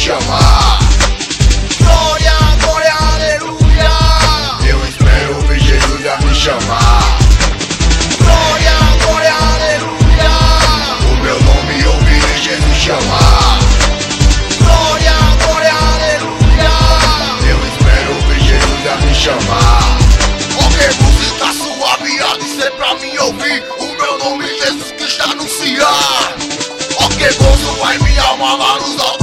chamar. Glória, glória, aleluia. Eu espero ver Jesus a me chamar. Glória, glória, aleluia. O meu nome ouvirei Jesus chamar. Glória, glória, aleluia. Eu espero ver Jesus a me chamar. Ok, música suave, há de ser pra mim ouvir. O meu nome Jesus Cristo anunciar. Ok, gozo vai minha alma lá nos